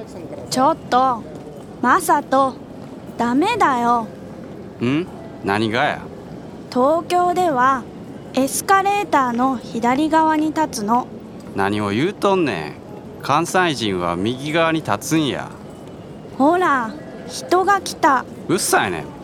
ちょっとマサト、ダメだよ。 ん？何がや？ 東京ではエスカレーターの左側に立つの。 何を言うとんねん。関西人は右側に立つんや。 ほら、人が来た。 うっさいねん。